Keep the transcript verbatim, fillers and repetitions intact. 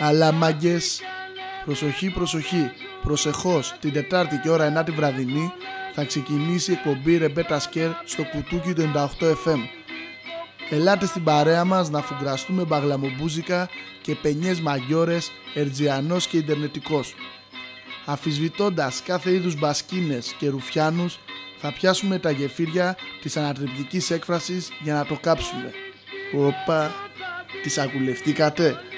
Αλλά μάγκες, προσοχή, προσοχή, προσεχώς την Τετάρτη και ώρα εννιά τη βραδινή θα ξεκινήσει η εκπομπή Ρεμπέτα Σκέρ στο κουτούκι του ενενήντα οκτώ εφ εμ. Ελάτε στην παρέα μας να φουγκραστούμε μπαγλαμομπούζικα και πενιές μαγιόρες, ερτζιανός και ιντερνετικός. Αφισβητώντας κάθε είδους μπασκίνες και ρουφιάνους, θα πιάσουμε τα γεφύρια της ανατρεπτικής έκφρασης για να το κάψουμε. Οπα, τις ακουλευτήκατε?